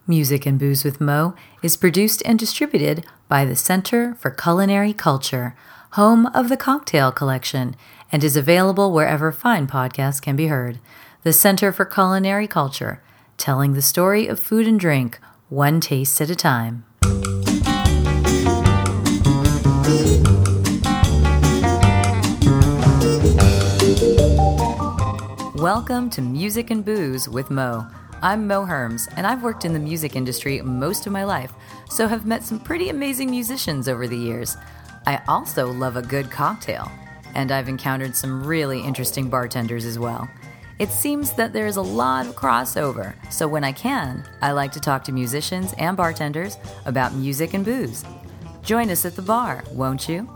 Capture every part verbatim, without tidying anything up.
Music and Booze with Mo is produced and distributed by the Center for Culinary Culture, home of the Cocktail Collection, and is available wherever fine podcasts can be heard. The Center for Culinary Culture, telling the story of food and drink, one taste at a time. Welcome to Music and Booze with Mo. I'm Mo Herms, and I've worked in the music industry most of my life, so have met some pretty amazing musicians over the years. I also love a good cocktail, and I've encountered some really interesting bartenders as well. It seems that there's a lot of crossover, so when I can, I like to talk to musicians and bartenders about music and booze. Join us at the bar, won't you?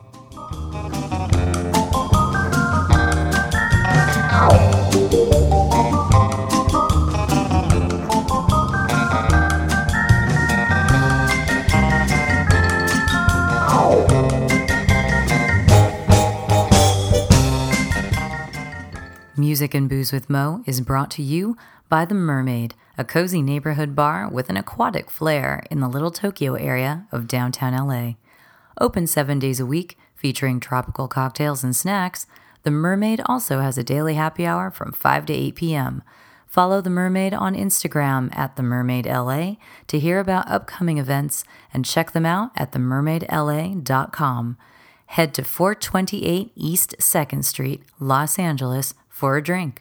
Music and Booze with Mo is brought to you by The Mermaid, a cozy neighborhood bar with an aquatic flair in the Little Tokyo area of downtown L A. Open seven days a week, featuring tropical cocktails and snacks, The Mermaid also has a daily happy hour from five to eight p.m. Follow The Mermaid on Instagram at The Mermaid L A to hear about upcoming events and check them out at the mermaid l a dot com. Head to four twenty-eight East second Street, Los Angeles, for a drink.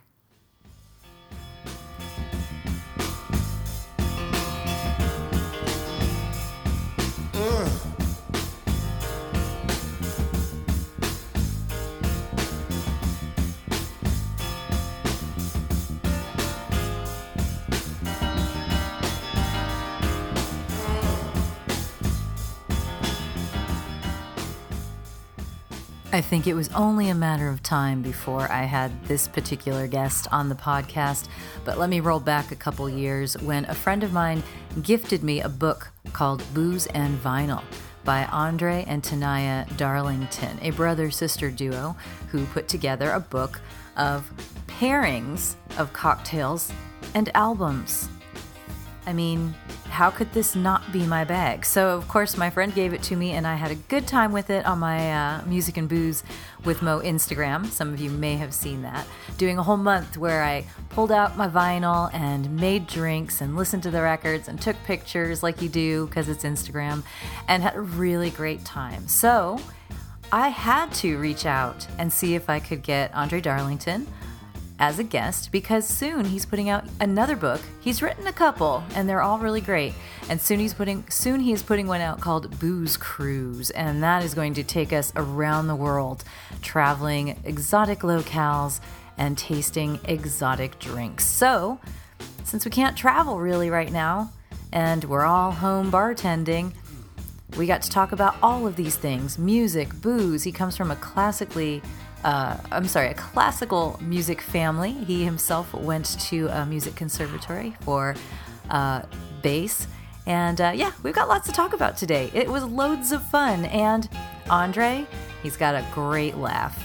I think it was only a matter of time before I had this particular guest on the podcast, but let me roll back a couple years when a friend of mine gifted me a book called Booze and Vinyl by Andre and Tanaya Darlington, a brother-sister duo who put together a book of pairings of cocktails and albums. I mean, how could this not be my bag? So, of course, my friend gave it to me, and I had a good time with it on my uh, Music and Booze with Mo Instagram. Some of you may have seen that. Doing a whole month where I pulled out my vinyl and made drinks and listened to the records and took pictures like you do because it's Instagram, and had a really great time. So, I had to reach out and see if I could get Andre Darlington as a guest, because soon he's putting out another book. He's written a couple, and they're all really great. And soon he's putting soon he is putting one out called Booze Cruise, and that is going to take us around the world, traveling exotic locales and tasting exotic drinks. So, since we can't travel really right now, and we're all home bartending, we got to talk about all of these things: music, booze. He comes from a classically Uh, I'm sorry, a classical music family. He himself went to a music conservatory for uh, bass. And uh, yeah, we've got lots to talk about today. It was loads of fun. And Andre, he's got a great laugh.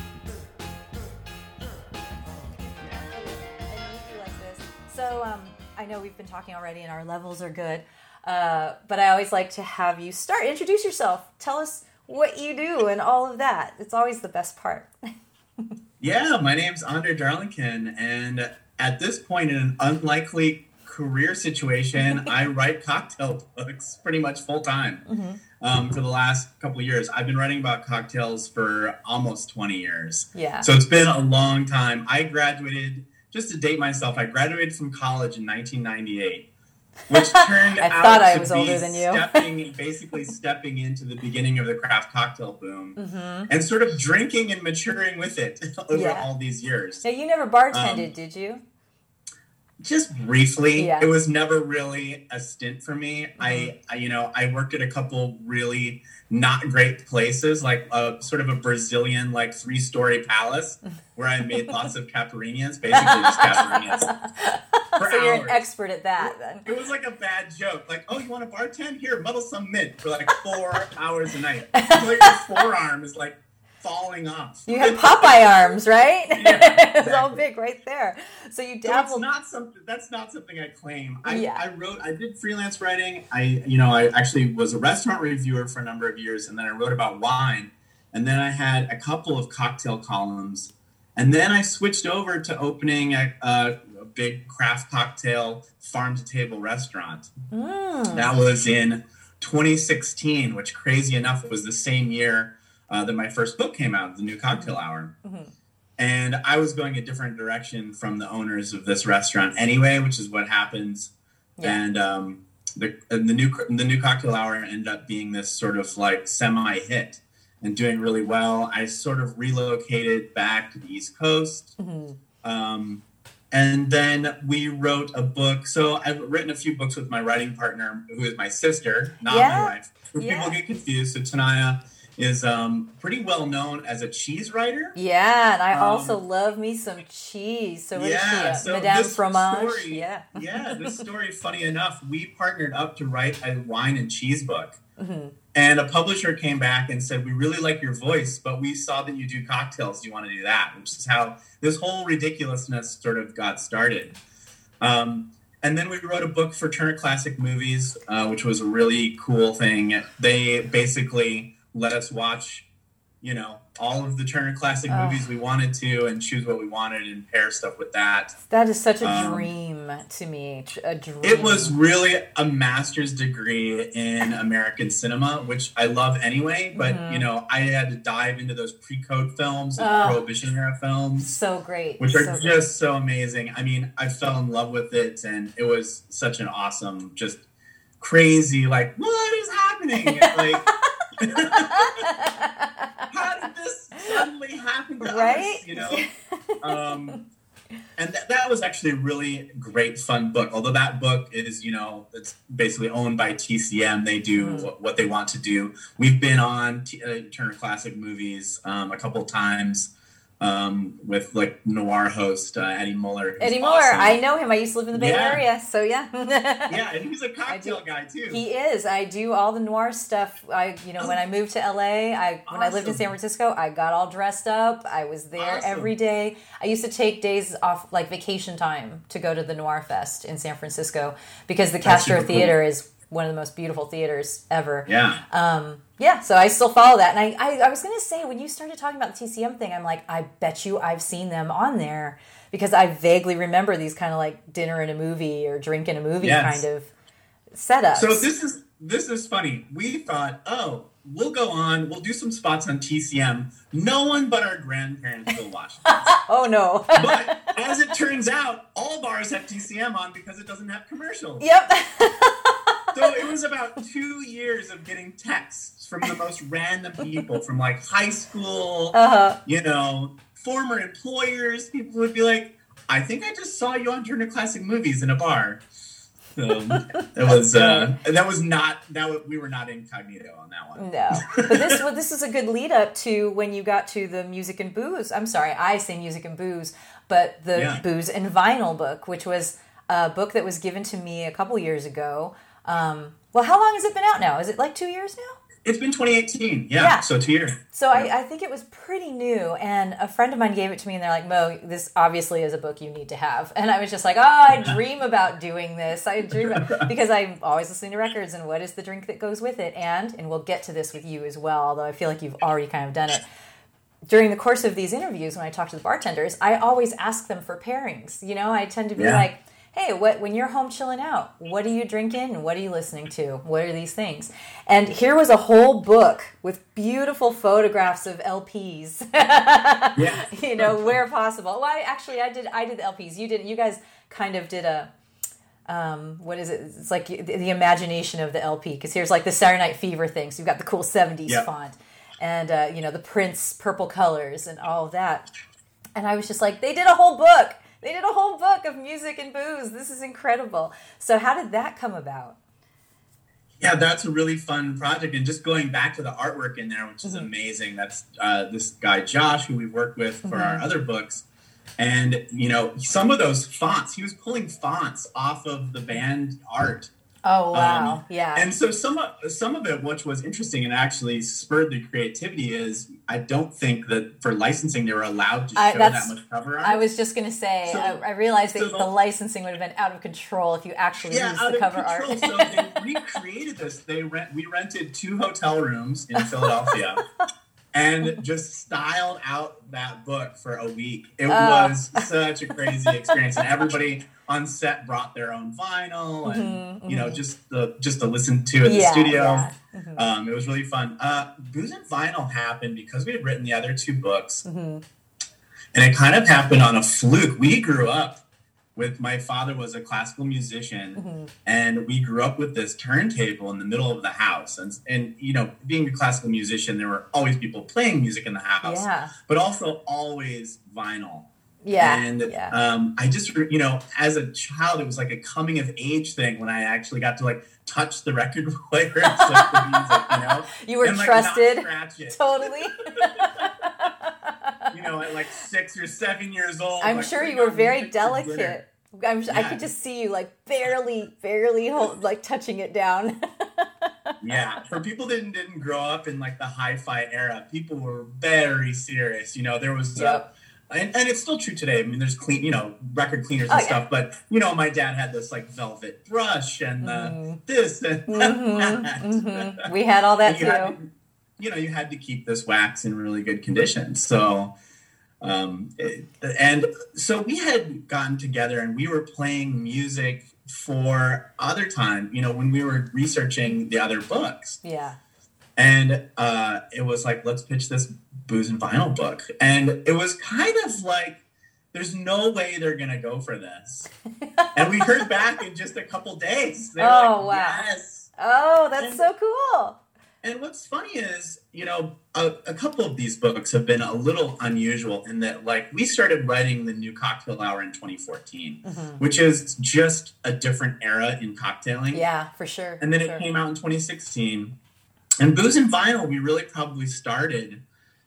So um, I know we've been talking already and our levels are good. Uh, but I always like to have you start. Introduce yourself. Tell us what you do and all of that. It's always the best part. Yeah, my name's Andre Darlington, and at this point in an unlikely career situation, I write cocktail books pretty much full time. Mm-hmm. Um, for the last couple of years. I've been writing about cocktails for almost twenty years. Yeah. So it's been a long time. I graduated, just to date myself, I graduated from college in nineteen ninety-eight. Which turned I out thought I to was be older than you. stepping, basically stepping into the beginning of the craft cocktail boom, mm-hmm. and sort of drinking and maturing with it over yeah. all these years. Now, you never bartended, um, did you? Just briefly. Yeah. It was never really a stint for me. Mm-hmm. I, I, you know, I worked at a couple really not great places, like a sort of a Brazilian, like three-story palace, where I made lots of caipirinhas, basically just caipirinhas. So you're an expert at that, then. It was like a bad joke. Like, oh, you want to bartend? Here, muddle some mint for like four hours a night. So like your forearm is like falling off. You had Popeye arms, right? Yeah, It's all exactly. big right there. So you So dabbled. it's not something that's not something I claim. I, Yeah. I wrote, I did freelance writing. I, you know, I actually was a restaurant reviewer for a number of years, and then I wrote about wine, and then I had a couple of cocktail columns, and then I switched over to opening a, a, a big craft cocktail farm to table restaurant. Mm. That was in twenty sixteen, which crazy enough was the same year uh, that my first book came out, The New Cocktail Hour. Mm-hmm. And I was going a different direction from the owners of this restaurant anyway, which is what happens. Yeah. And um, the and the new the new Cocktail Hour ended up being this sort of like semi hit and doing really well. I sort of relocated back to the East Coast, mm-hmm. um, and then we wrote a book. So I've written a few books with my writing partner, who is my sister, not yeah. my wife. Yeah. People get confused. So Tanaya is um, pretty well known as a cheese writer. Yeah, and I um, also love me some cheese. So what yeah, is she? So Madame this Fromage? Story, yeah. yeah, this story, funny enough, we partnered up to write a wine and cheese book. Mm-hmm. And a publisher came back and said, we really like your voice, but we saw that you do cocktails. Do you want to do that? Which is how this whole ridiculousness sort of got started. Um, And then we wrote a book for Turner Classic Movies, uh, which was a really cool thing. They basically let us watch, you know, all of the Turner Classic oh. movies we wanted to and choose what we wanted and pair stuff with that. That is such a um, dream to me. A dream. It was really a master's degree in American cinema, which I love anyway. But, mm-hmm. you know, I had to dive into those pre-code films and oh. Prohibition era films. So great. Which are so just great. so amazing. I mean, I fell in love with it, and it was such an awesome, just crazy, like, what is happening? Like, how did this suddenly happen to right? us? You know? Um, and th- that was actually a really great, fun book. Although that book is, you know, it's basically owned by T C M. They do mm. what, what they want to do. We've been on T- uh, Turner Classic Movies um, a couple times. Um, with like noir host uh, Eddie Muller. Eddie Muller, awesome. I know him. I used to live in the Bay yeah. Area, so yeah. yeah, and he's a cocktail guy too. He is. I do all the noir stuff. I, you know, oh. when I moved to L A, I when awesome. I lived in San Francisco, I got all dressed up. I was there awesome. every day. I used to take days off, like vacation time, to go to the Noir Fest in San Francisco because the That's Castro Theater cool. is one of the most beautiful theaters ever. Yeah. Um, yeah, so I still follow that. And I, I, I was going to say, when you started talking about the T C M thing, I'm like, I bet you I've seen them on there because I vaguely remember these kind of like dinner in a movie or drink in a movie yes. kind of setups. So this is this is funny. We thought, oh, we'll go on, we'll do some spots on T C M. No one but our grandparents will watch this. Oh, no. But as it turns out, all bars have T C M on because it doesn't have commercials. Yep. So it was about two years of getting texts from the most random people from like high school, uh-huh. you know, former employers. People would be like, I think I just saw you on Turner Classic Movies in a bar. So it was, uh, that was not, that was, we were not incognito on that one. No. But this, well, this is a good lead up to when you got to the Music and Booze. I'm sorry, I say Music and Booze, but the yeah. Booze and Vinyl book, which was a book that was given to me a couple years ago. Um, well, how long has it been out now? Is it like two years now? It's been twenty eighteen. Yeah, yeah. So two years. So yeah. I, I think it was pretty new. And a friend of mine gave it to me and they're like, Mo, this obviously is a book you need to have. And I was just like, oh, I dream about doing this. I dream about, because I'm always listening to records and what is the drink that goes with it? And, and we'll get to this with you as well, although I feel like you've already kind of done it. During the course of these interviews, when I talk to the bartenders, I always ask them for pairings. You know, I tend to be yeah. like, hey, what when you're home chilling out, what are you drinking? What are you listening to? What are these things? And here was a whole book with beautiful photographs of L Ps. yeah. You know, where possible. Well, I, actually, I did I did the L Ps. You didn't. You guys kind of did a, um, what is it? It's like the, the imagination of the L P. Because here's like the Saturday Night Fever thing. So you've got the cool seventies yep. font. And, uh, you know, the Prince purple colors and all of that. And I was just like, they did a whole book. They did a whole book of music and booze. This is incredible. So how did that come about? Yeah, that's a really fun project. And just going back to the artwork in there, which is mm-hmm. amazing. That's uh, this guy, Josh, who we've worked with for mm-hmm. our other books. And, you know, some of those fonts, he was pulling fonts off of the band art. Oh, wow. Um, Yeah. and so some of, some of it, which was interesting and actually spurred the creativity, is I don't think that for licensing they were allowed to show I, that much cover art. I was just going to say, so, I, I realized that so the, the licensing would have been out of control if you actually yeah, used out the of cover control. art. So they recreated this. They rent, we rented two hotel rooms in Philadelphia and just styled out that book for a week. It oh. was such a crazy experience. And everybody on set brought their own vinyl and, mm-hmm, you know, mm-hmm. just the, just to listen to at the yeah, studio. Yeah. Mm-hmm. Um, it was really fun. Uh, Booze and Vinyl happened because we had written the other two books. Mm-hmm. And it kind of happened on a fluke. We grew up with, my father was a classical musician, mm-hmm. and we grew up with this turntable in the middle of the house. And, and, you know, being a classical musician, there were always people playing music in the house, yeah. but also always vinyl. Yeah. And yeah. Um, I just, you know, as a child, it was like a coming of age thing when I actually got to like touch the record player and like the music, you know? You were and, like, trusted. Not scratch it. Totally. You know, at like six or seven years old. I'm like, sure you were very delicate. I'm, yeah. I could just see you like barely, barely hold, like touching it down. Yeah, for people that didn't, didn't grow up in like the hi-fi era, people were very serious. You know, there was... Yep. Uh, And, and it's still true today. I mean, there's clean, you know, record cleaners and oh, stuff. Yeah. But, you know, my dad had this, like, velvet brush and mm-hmm. uh, this and mm-hmm. that. Mm-hmm. We had all that, you too. To, you know, you had to keep this wax in really good condition. So, um, it, and so we had gotten together and we were playing music for other time, you know, when we were researching the other books. Yeah. And uh, it was like, let's pitch this Booze and Vinyl book. And it was kind of like, there's no way they're going to go for this. And we heard back in just a couple days. They were oh, like, wow. Yes. Oh, that's and, so cool. And what's funny is, you know, a, a couple of these books have been a little unusual in that, like, we started writing the New Cocktail Hour in twenty fourteen, mm-hmm. which is just a different era in cocktailing. Yeah, for sure. And then for it sure. came out in twenty sixteen. And Booze and Vinyl, we really probably started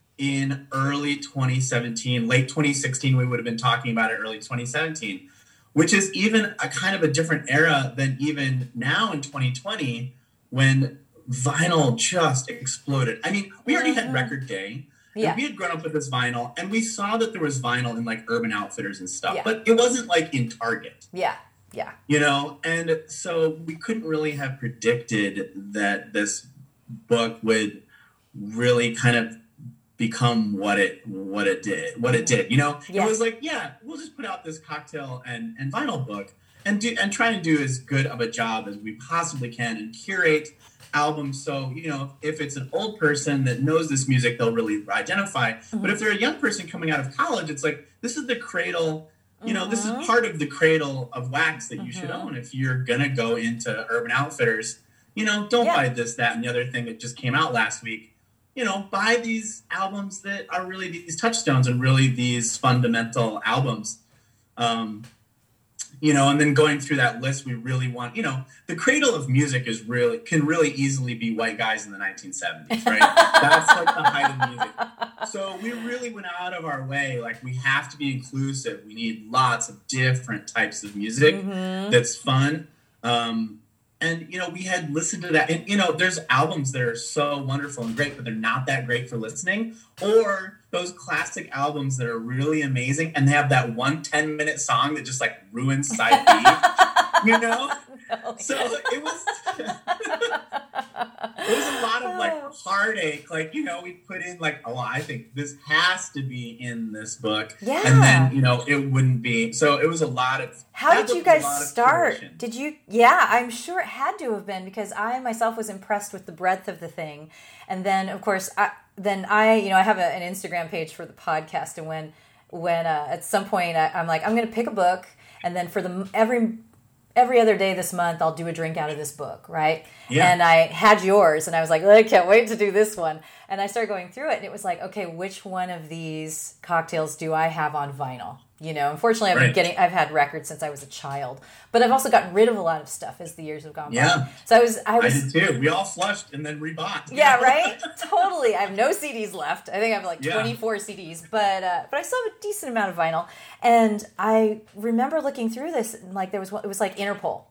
in early twenty seventeen, late twenty sixteen. We would have been talking about it early twenty seventeen, which is even a kind of a different era than even now in twenty twenty when vinyl just exploded. I mean, we already had Record Day. Yeah. We had grown up with this vinyl, and we saw that there was vinyl in like Urban Outfitters and stuff, yeah. but it wasn't like in Target. Yeah, yeah. You know, and so we couldn't really have predicted that this book would really kind of become what it what it did what it did you know yeah. It was like, yeah, we'll just put out this cocktail and and vinyl book and do and try to do as good of a job as we possibly can and curate albums so, you know, if it's an old person that knows this music, they'll really identify. Mm-hmm. But if they're a young person coming out of college, it's like, this is the cradle, you know, mm-hmm. this is part of the cradle of wax that you mm-hmm. should own if you're gonna go into Urban Outfitters. You know, don't yeah. buy this, that, and the other thing that just came out last week. You know, buy these albums that are really these touchstones and really these fundamental albums. Um, you know, and then going through that list, we really want, you know, the cradle of music is really, can really easily be white guys in the nineteen seventies, right? That's like the height of music. So we really went out of our way. Like, we have to be inclusive. We need lots of different types of music mm-hmm. that's fun. Um, And, you know, we had listened to that. And, you know, there's albums that are so wonderful and great, but they're not that great for listening. Or those classic albums that are really amazing and they have that one ten-minute song that just, like, ruins side B. You know? No. So it was... It was a lot of, like, heartache. Like, you know, we put in, like, oh, I think this has to be in this book. Yeah. And then, you know, it wouldn't be. So it was a lot of... How did you guys start? Did you... Yeah, I'm sure it had to have been because I myself was impressed with the breadth of the thing. And then, of course, I, then I, you know, I have a, an Instagram page for the podcast. And when, when uh, at some point I, I'm like, I'm going to pick a book. And then for the every... Every other day this month, I'll do a drink out of this book, right? Yeah. And I had yours, and I was like, I can't wait to do this one. And I started going through it, and it was like, okay, which one of these cocktails do I have on vinyl? You know, unfortunately, I've right. been getting, I've had records since I was a child, but I've also gotten rid of a lot of stuff as the years have gone yeah. by. So I was, I was, I did too. We all flushed and then rebought. Yeah, right. Totally. I have no C Ds left. I think I have like yeah. twenty-four C Ds, but uh, but I still have a decent amount of vinyl. And I remember looking through this, and like there was, it was like Interpol.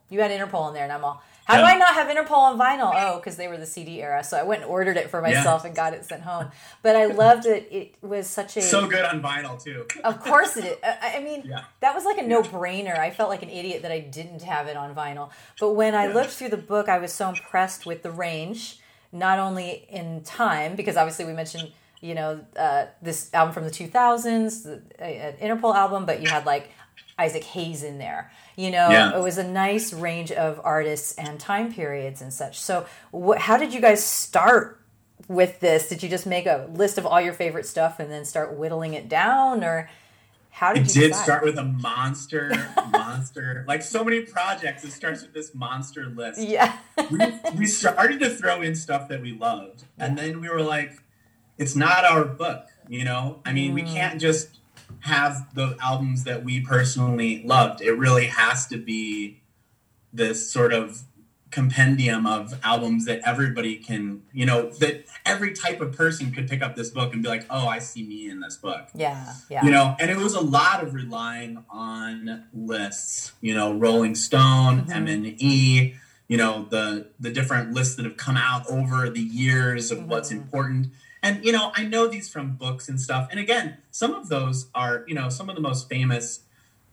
You had Interpol in there, and I'm all, how Yeah. do I not have Interpol on vinyl? Oh, because they were the C D era. So I went and ordered it for myself Yeah. and got it sent home. But I loved it. It was such a... So good on vinyl, too. Of course it is. I I mean, Yeah. that was like a no-brainer. I felt like an idiot that I didn't have it on vinyl. But when I Yeah. looked through the book, I was so impressed with the range, not only in time, because obviously we mentioned, you know, uh, this album from the two thousands, the, uh, an Interpol album, but you had like Isaac Hayes in there. You know, Yeah. it was a nice range of artists and time periods and such. So wh- how did you guys start with this? Did you just make a list of all your favorite stuff and then start whittling it down, or how did It you did decide? start with a monster, monster, like so many projects, it starts with this monster list. Yeah. we, we started to throw in stuff that we loved, and then we were like, it's not our book, you know? I mean, Mm. we can't just have the albums that we personally loved. It really has to be this sort of compendium of albums that everybody can, you know, that every type of person could pick up this book and be like, oh, I see me in this book. Yeah, yeah. You know, and it was a lot of relying on lists, you know, Rolling Stone, Mm-hmm. M and E, you know, the the different lists that have come out over the years of Mm-hmm. what's important. And, you know, I know these from books and stuff. And again, some of those are, you know, some of the most famous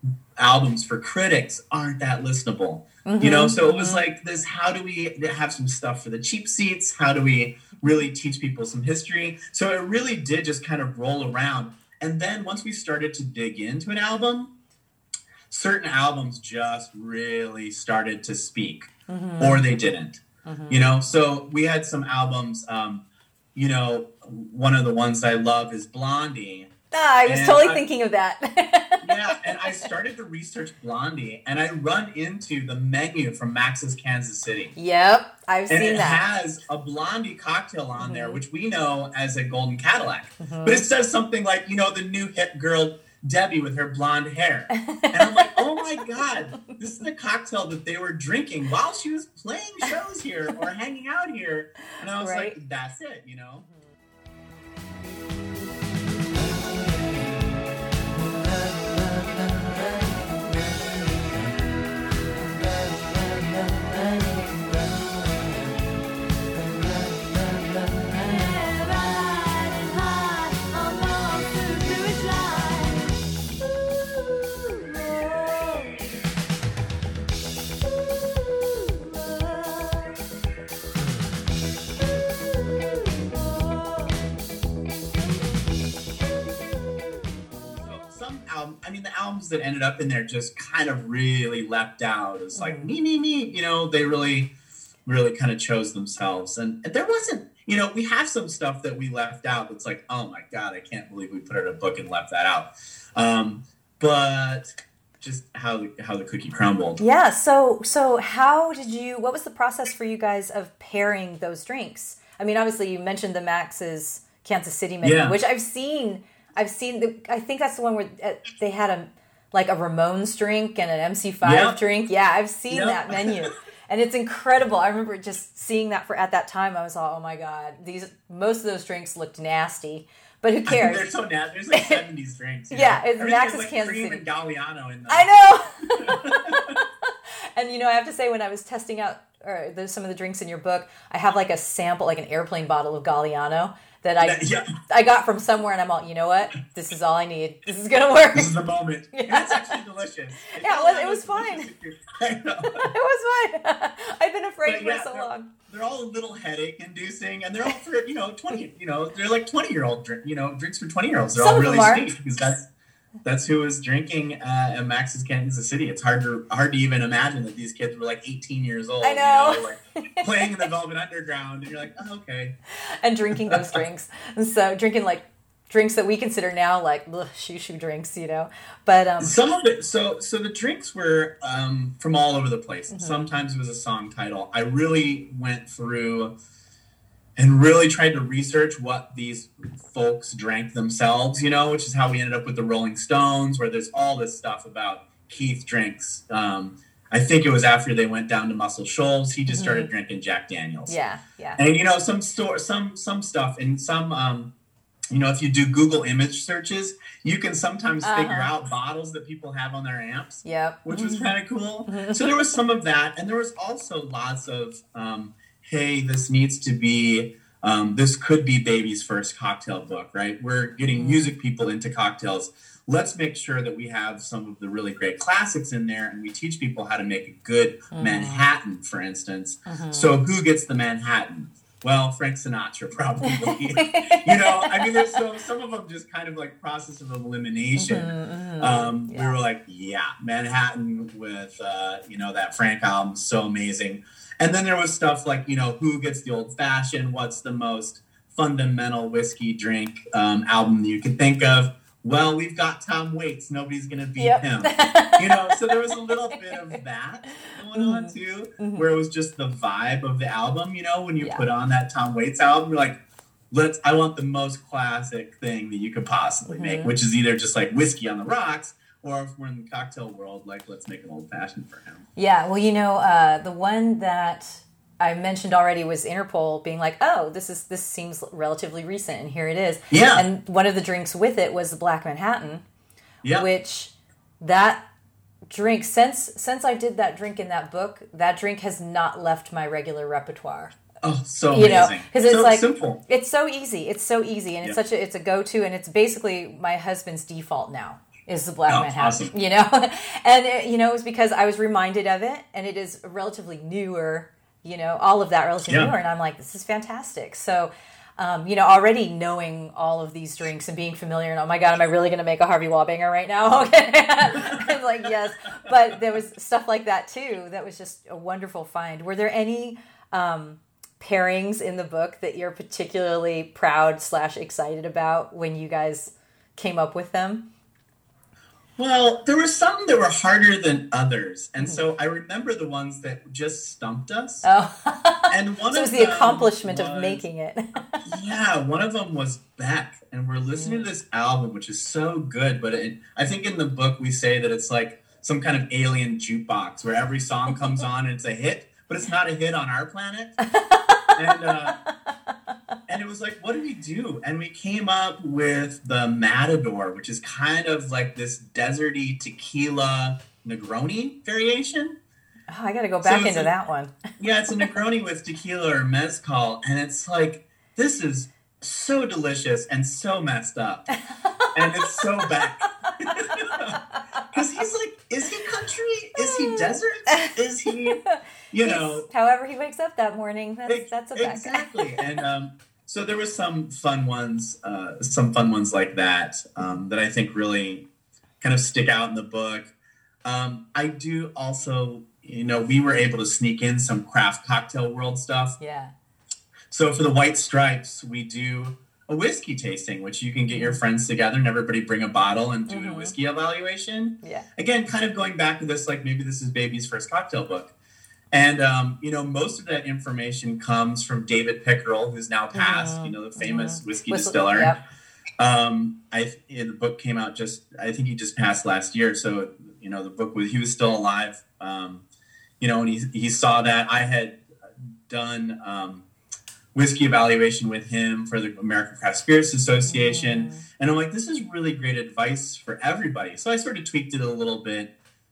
albums for critics aren't that listenable. Mm-hmm. You know, so it was like this, how do we have some stuff for the cheap seats? How do we really teach people some history? So it really did just kind of roll around. And then once we started to dig into an album, certain albums just really started to speak, Mm-hmm. or they didn't. Mm-hmm. You know, so we had some albums, um, you know, one of the ones I love is Blondie. Ah, I was And totally I- thinking of that. Yeah, and I started to research Blondie, and I run into the menu from Max's Kansas City. Yep, I've And seen it that. has a Blondie cocktail on Mm-hmm. there, which we know as a golden Cadillac. But it says something like, you know, the new hit girl, Debbie, with her blonde hair. And I'm like, oh my God, this is the cocktail that they were drinking while she was playing shows here or hanging out here. And I was Right. like, that's it, you know? Some album, I mean, the albums that ended up in there just kind of really leapt out. It's like, me, me, me, you know, they really, really kind of chose themselves. And there wasn't, you know, we have some stuff that we left out that's like, oh my God, I can't believe we put it in a book and left that out. Um, but just how, how the cookie crumbled. Yeah, so so how did you, what was the process for you guys of pairing those drinks? I mean, obviously you mentioned the Max's Kansas City menu, Yeah. which I've seen, I've seen, the, I think that's the one where uh, they had a, like a Ramones drink and an M C five Yeah. drink. Yeah, I've seen Yeah. that menu. And it's incredible. I remember just seeing that for at that time. I was all, oh my God, these, most of those drinks looked nasty, but who cares? They're so nasty. There's like seventies drinks. You Yeah, know? it's Everything Max's has, like, Kansas cream City. and Galliano in them. I know. And, you know, I have to say, when I was testing out or there's some of the drinks in your book, I have like a sample, like an airplane bottle of Galliano that I Yeah. I got from somewhere, and I'm all, you know what? This is all I need. This is gonna work. This is the moment. Yeah. And it's actually delicious. It's Yeah, it was- it Galliano's was fine. delicious if you're- I know. It was fine. I've been afraid But for yeah, so they're- long. They're all a little headache inducing, and they're all for, you know, twenty, you know, they're like twenty year old drink, you know, drinks for twenty year olds. They're Some all of really them are. sweet because that's that's who was drinking uh, at Max's Kansas City. It's hard to hard to even imagine that these kids were like eighteen years old. I know. You know like playing in the Velvet Underground, and you're like, oh, okay. And drinking those drinks. And so drinking like drinks that we consider now like ugh, shoo-shoo drinks, you know. But um Some of it, so so the drinks were um, from all over the place. Mm-hmm. Sometimes it was a song title. I really went through and really tried to research what these folks drank themselves, you know, which is how we ended up with the Rolling Stones, where there's all this stuff about Keith drinks. Um, I think it was after they went down to Muscle Shoals, he just started drinking Jack Daniels. yeah, yeah. And you know, some store, some some stuff, and some um, you know, if you do Google image searches, you can sometimes uh-huh. figure out bottles that people have on their amps, yep. which was kind of cool. So there was some of that. And there was also lots of, um, hey, this needs to be, um, this could be baby's first cocktail book, right? We're getting mm-hmm. music people into cocktails. Let's make sure that we have some of the really great classics in there, and we teach people how to make a good mm-hmm. Manhattan, for instance. Mm-hmm. So who gets the Manhattan? Well, Frank Sinatra, probably. You know, I mean, there's so, some of them just kind of like process of elimination. Mm-hmm, mm-hmm. Um, yeah. We were like, yeah, Manhattan with, uh, you know, that Frank album, so amazing. And then there was stuff like, you know, who gets the old fashioned? What's the most fundamental whiskey drink um, album that you can think of? Well, we've got Tom Waits. Nobody's going to beat yep. him. You know, so there was a little bit of that going mm-hmm. on, too, mm-hmm. where it was just the vibe of the album. You know, when you yeah. put on that Tom Waits album, you're like, let's, I want the most classic thing that you could possibly mm-hmm. make, which is either just like whiskey on the rocks, or if we're in the cocktail world, like, let's make an old fashioned for him. Yeah, well, you know, uh, the one that I mentioned already was Interpol being like, oh, this is this seems relatively recent, and here it is. Yeah. And one of the drinks with it was the Black Manhattan, yeah. which that drink, since since I did that drink in that book, that drink has not left my regular repertoire. Oh, so you know, amazing. Because it's so like, simple. It's so easy. It's so easy, and it's yeah. such a, it's a go-to, and it's basically my husband's default now. Is the Black oh, Manhattan, awesome. you know? And, it, you know, it was because I was reminded of it, and it is relatively newer, you know, all of that relatively yeah. newer, and I'm like, this is fantastic. So, um, you know, already knowing all of these drinks and being familiar, and oh my God, am I really going to make a Harvey Wallbanger right now? Okay. I'm like, yes. But there was stuff like that, too, that was just a wonderful find. Were there any um, pairings in the book that you're particularly proud slash excited about when you guys came up with them? Well, there were some that were harder than others. And so I remember the ones that just stumped us. Oh. And one so it was of the them accomplishment was, of making it. Yeah, one of them was Beck. And we're listening mm. to this album, which is so good. But it, I think in the book we say that it's like some kind of alien jukebox where every song comes on and it's a hit, but it's not a hit on our planet. And uh, and it was like, what do we do? And we came up with the Matador, which is kind of like this deserty tequila Negroni variation. Oh, I got to go back so into a, that one. Yeah, it's a Negroni with tequila or mezcal. And it's like, this is so delicious and so messed up. And it's so Beck. Because he's like, is he country? Is he desert? Is he, you he's, know. However he wakes up that morning, that's, ex- that's a Beck. Exactly. And um, so there was some fun ones, uh, some fun ones like that, um, that I think really kind of stick out in the book. Um, I do also, you know, we were able to sneak in some craft cocktail world stuff. Yeah. So for the White Stripes, we do a whiskey tasting, which you can get your friends together and everybody bring a bottle and do mm-hmm. a whiskey evaluation. Yeah. Again, kind of going back to this, like maybe this is baby's first cocktail book. And, um, you know, most of that information comes from David Pickerel, who's now passed, mm-hmm. you know, the famous mm-hmm. whiskey Whistle, distiller. Yep. Um, I, the book came out just, I think he just passed last year. So, you know, the book was, he was still alive. Um, you know, and he, he saw that. I had done, um, whiskey evaluation with him for the American Craft Spirits Association. Mm. And I'm like, this is really great advice for everybody. So I sort of tweaked it a little bit.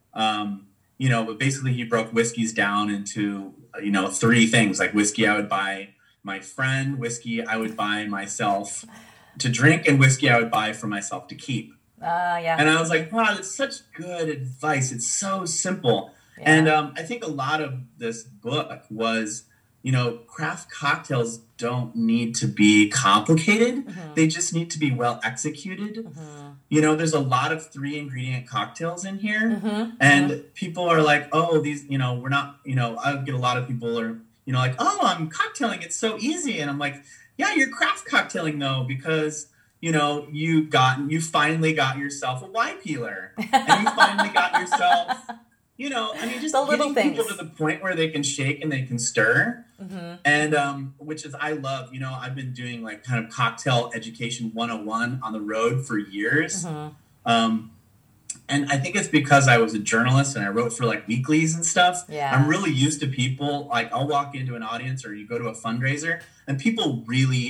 Um, you know, but basically he broke whiskeys down into, you know, three things. Like whiskey I would buy my friend, whiskey I would buy myself to drink, and whiskey I would buy for myself to keep. Uh, yeah. And I was like, wow, that's such good advice. It's so simple. Yeah. And um, I think a lot of this book was, you know, craft cocktails don't need to be complicated. Mm-hmm. They just need to be well executed. Mm-hmm. You know, there's a lot of three ingredient cocktails in here. Mm-hmm. And mm-hmm. people are like, oh, these, you know, we're not, you know, I get a lot of people are, you know, like, oh, I'm cocktailing. It's so easy. And I'm like, yeah, you're craft cocktailing though, because, you know, you got, you finally got yourself a Y peeler, and you finally got yourself, you know, I mean, just the little getting things. people to the point where they can shake and they can stir. Mm-hmm. And um, which is, I love, you know, I've been doing like kind of cocktail education one oh one on the road for years. Mm-hmm. Um, and I think it's because I was a journalist and I wrote for like weeklies and stuff. Yeah. I'm really used to people, like I'll walk into an audience or you go to a fundraiser and people really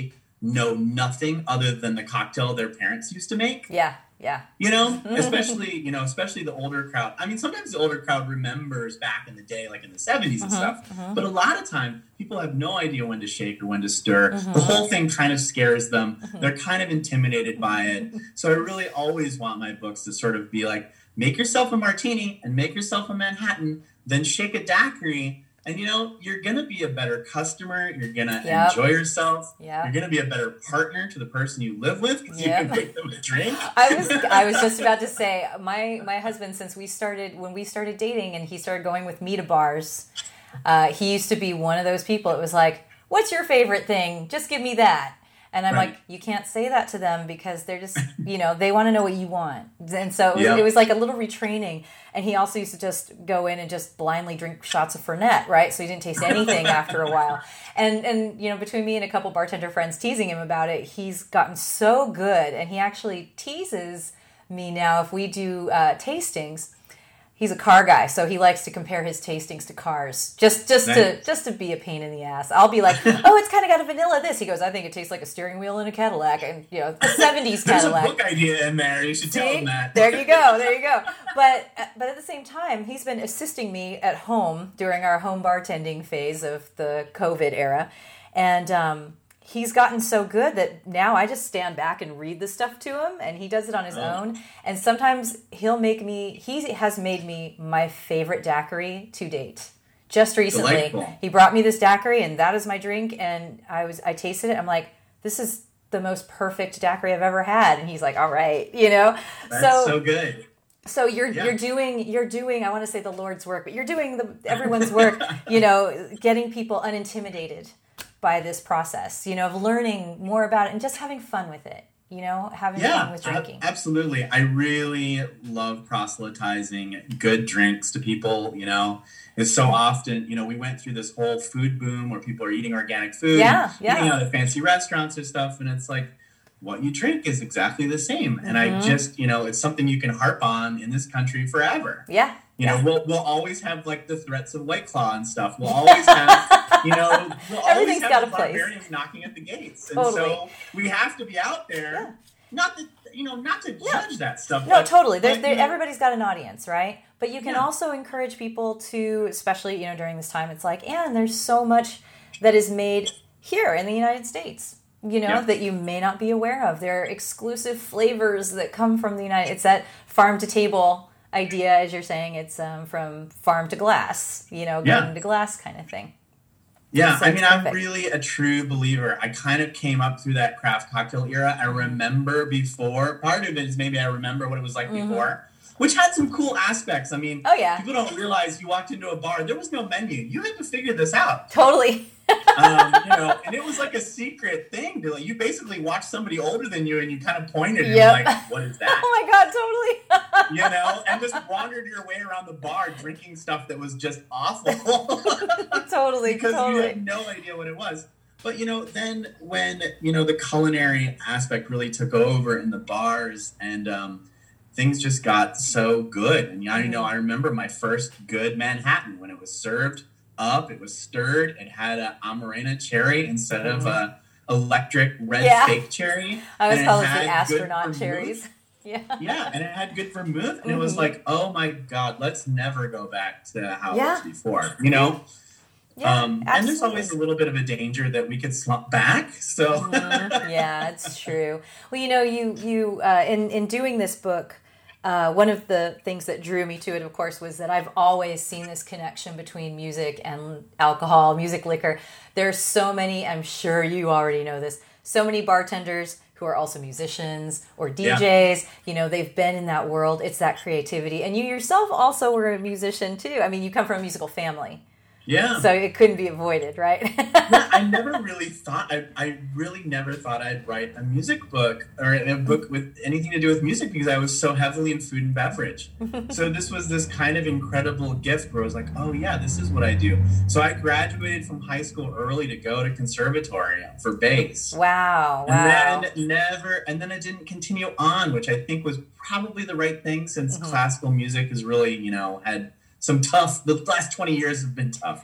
know nothing other than the cocktail their parents used to make. Yeah, yeah. You know, especially, you know, especially the older crowd. I mean, sometimes the older crowd remembers back in the day, like in the seventies and Uh-huh, stuff. uh-huh. But a lot of time, people have no idea when to shake or when to stir. Uh-huh. The whole thing kind of scares them. They're kind of intimidated by it. So I really always want my books to sort of be like, make yourself a martini and make yourself a Manhattan, then shake a daiquiri. And, you know, you're going to be a better customer. You're going to Yep. enjoy yourself. Yep. You're going to be a better partner to the person you live with because Yep. you can make them a drink. I was I was just about to say my my husband, since we started when we started dating and he started going with me to bars, uh, he used to be one of those people. It was like, what's your favorite thing? Just give me that. And I'm Right. like, you can't say that to them because they're just, you know, they want to know what you want. And so it was, Yeah. it was like a little retraining. And he also used to just go in and just blindly drink shots of Fernet, right? So he didn't taste anything after a while. And, and, you know, between me and a couple bartender friends teasing him about it, he's gotten so good. And he actually teases me now if we do uh, tastings. He's a car guy, so he likes to compare his tastings to cars, just just to Nice. just to be a pain in the ass. I'll be like, oh, it's kind of got a vanilla this. He goes, I think it tastes like a steering wheel in a Cadillac, and you know, the seventies There's a Cadillac. book idea in there. You should tell See? them that. There you go, there you go. But but at the same time, he's been assisting me at home during our home bartending phase of the COVID era, and um, he's gotten so good that now I just stand back and read the stuff to him, and he does it on his Oh. own. And sometimes he'll make me. He has made me my favorite daiquiri to date. Just recently, Delightful. he brought me this daiquiri, and that is my drink. And I was I tasted it. I'm like, this is the most perfect daiquiri I've ever had. And he's like, all right, you know. That's so so good. so you're Yeah. you're doing you're doing I want to say the Lord's work, but you're doing the everyone's work, you know, getting people unintimidated by this process, you know, of learning more about it and just having fun with it, you know, having fun Yeah, with ab- drinking. absolutely. I really love proselytizing good drinks to people, you know. It's so often, you know, we went through this whole food boom where people are eating organic food, Yeah, yeah. eating out of fancy restaurants or stuff, and it's like, what you drink is exactly the same. And I Mm-hmm. just, you know, it's something you can harp on in this country forever. Yeah. You yeah. know, we'll we'll always have like the threats of White Claw and stuff. We'll always have, you know, we'll always Everything's have got the a place. barbarians knocking at the gates, and Totally. so we have to be out there. Yeah. Not that you know, not to Yeah. judge that stuff. No, but, totally. There's, but, there, you know, everybody's got an audience, right? But you can Yeah. also encourage people to, especially, you know, during this time, it's like, and there's so much that is made here in the United States, you know, Yeah. that you may not be aware of. There are exclusive flavors that come from the United, it's that farm to table idea, as you're saying, it's um, from farm to glass, you know, Yeah. garden to glass kind of thing. Yeah, So I mean, it's I'm perfect. really a true believer. I kind of came up through that craft cocktail era. I remember before, part of it is maybe I remember what it was like before, which had some cool aspects. I mean, Mm-hmm. Oh, yeah. people don't realize you walked into a bar, there was no menu. You had to figure this out. Totally. um, you know, and it was like a secret thing. To, like, you basically watched somebody older than you and you kind of pointed and Yep. you're like, what is that? Oh my God, totally. You know, and just wandered your way around the bar drinking stuff that was just awful. totally, because you totally. had no idea what it was. But, you know, then when, you know, the culinary aspect really took over in the bars and um, things just got so good. And, I know, I remember my first good Manhattan when it was served up, it was stirred, it had a Amarena cherry instead of a electric red Yeah. fake cherry. I always and call it it the had good astronaut vermouth. cherries. Yeah. Yeah, and it had good vermouth, and it was Mhm. like, oh my God, let's never go back to how Yeah. it was before, you know? Yeah, um, and there's always a absolutely. little bit of a danger that we could slump back. So, Mhm. Yeah, it's true. Well, you know, you you uh, in in doing this book, uh, one of the things that drew me to it, of course, was that I've always seen this connection between music and alcohol, music, liquor. There's so many. I'm sure you already know this. So many bartenders who are also musicians or D Js. You know, they've been in that world. It's that creativity, and you yourself also were a musician too. I mean, you come from a musical family. yeah. So it couldn't be avoided, right? Yeah, I never really thought, I, I really never thought I'd write a music book or a book with anything to do with music because I was so heavily in food and beverage. So this was this kind of incredible gift where I was like, oh yeah, this is what I do. So I graduated from high school early to go to conservatory for bass. Wow, wow. And then never, and then I didn't continue on, which I think was probably the right thing since Mhm. classical music has really, you know, had some tough, the last twenty years have been tough.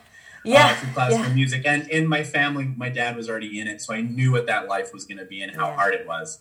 Yeah, uh, through classical yeah. music. And in my family, my dad was already in it, so I knew what that life was going to be and how Yeah. hard it was.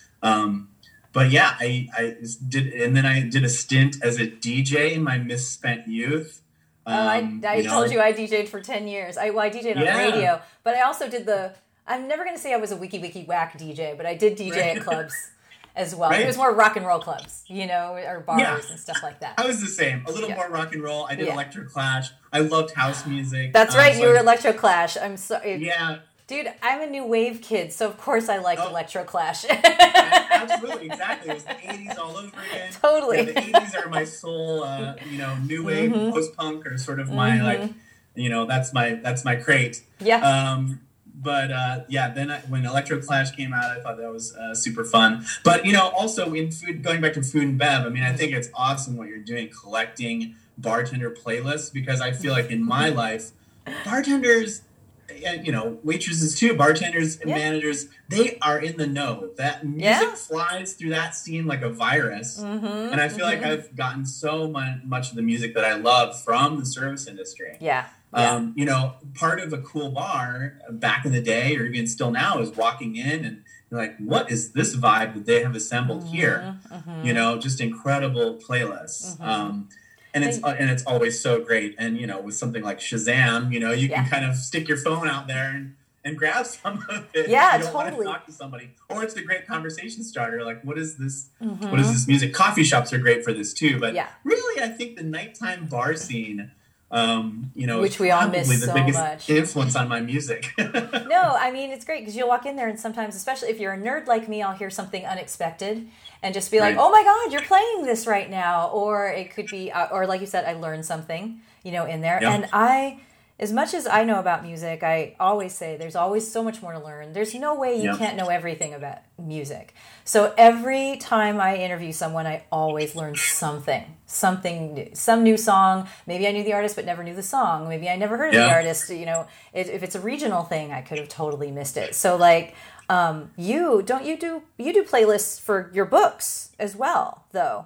Um, but yeah, I, I did, and then I did a stint as a D J in my misspent youth. Um, oh, I, I you know, told you I D J'd for ten years. I, well, I D J'd on Yeah. radio, but I also did the, I'm never going to say I was a wiki wiki whack D J, but I did D J Right. at clubs as well. Right. It was more rock and roll clubs, you know, or bars Yeah. and stuff like that. I was the same, a little Yeah. more rock and roll. I did Yeah. Electro Clash. I loved house music. That's Um, right, so you were I- Electro Clash. I'm sorry. Yeah, Dude, I'm a new wave kid, so of course I liked Oh. Electro Clash. absolutely, exactly. It was the eighties all over again. Totally. Yeah, the eighties are my soul, uh, you know, new wave, Mhm. post punk, or sort of my Mhm. like, you know, that's my that's my crate. Yeah. Um, but uh, yeah, then I, when Electro Clash came out, I thought that was uh, super fun. But you know, also in food, going back to food and bev, I mean, I think it's awesome what you're doing, collecting bartender playlists, because I feel like in my life, bartenders, and you know, waitresses too, bartenders and Yeah. managers, they are in the know. That music Yeah. flies through that scene like a virus. Mm-hmm, And I feel like I've gotten so much, much of the music that I love from the service industry. Yeah. Yeah. Um, you know, part of a cool bar back in the day, or even still now, is walking in and you're like, what is this vibe that they have assembled here? Mm-hmm. You know, just incredible playlists. Mhm. Um, and it's uh, and it's always so great. And you know, with something like Shazam, you know, you Yeah. can kind of stick your phone out there and, and grab some of it. Yeah, if you don't want totally. to talk to somebody, or it's a great conversation starter. Like, what is this? Mhm. What is this music? Coffee shops are great for this too. But Yeah. really, I think the nighttime bar scene, um, you know, Which is we all probably miss the so biggest much. influence on my music. No, I mean, it's great because you'll walk in there and sometimes, especially if you're a nerd like me, I'll hear something unexpected and just be like, Right. oh my God, you're playing this right now. Or it could be, uh, or like you said, I learned something, you know, in there. Yeah. And I, as much as I know about music, I always say there's always so much more to learn. There's no way you Yeah. can't know everything about music. So every time I interview someone, I always learn something, something new, some new song. Maybe I knew the artist, but never knew the song. Maybe I never heard of Yeah. the artist. You know, if, if it's a regional thing, I could have totally missed it. So like, um, you, don't you do, you do playlists for your books as well, though?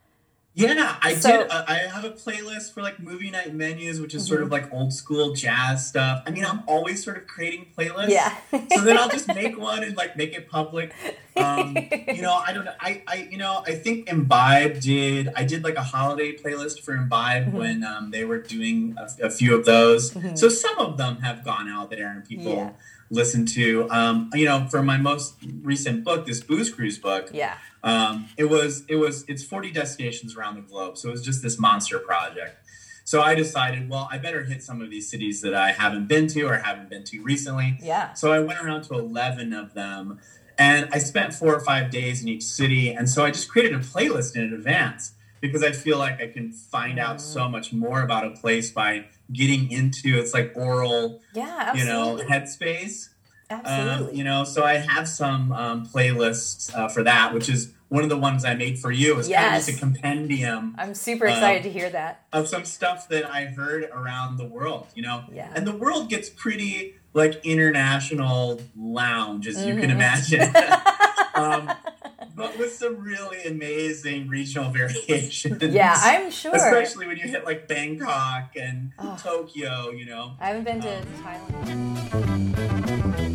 Yeah, I So- did. Uh, I have a playlist for like movie night menus, which is sort Mm-hmm. of like old school jazz stuff. I mean, I'm always sort of creating playlists. Yeah. So then I'll just make one and like make it public. Um, you know, I don't know. I, I, you know, I think Imbibe did. I did like a holiday playlist for Imbibe Mm-hmm. when um, they were doing a, a few of those. So some of them have gone out there and people Yeah. listen to. Um, you know, for my most recent book, this Booze Cruise book. Yeah. Um, it was, it was, it's forty destinations around the globe. So it was just this monster project. So I decided, well, I better hit some of these cities that I haven't been to or haven't been to recently. Yeah. So I went around to eleven of them and I spent four or five days in each city. And so I just created a playlist in advance because I feel like I can find out so much more about a place by getting into, it's like oral, Yeah, you know, absolutely. headspace. Absolutely. Um, you know, so I have some um, playlists uh, for that, which is one of the ones I made for you. It's kind of Yes. just a compendium I'm super excited um, to hear that. of some stuff that I heard around the world, you know? Yeah. And the world gets pretty, like, international lounge, as you can Mhm. imagine. um, but with some really amazing regional variations. Yeah, I'm sure. Especially when you hit, like, Bangkok and Oh. Tokyo, you know? I haven't been to Um, Thailand.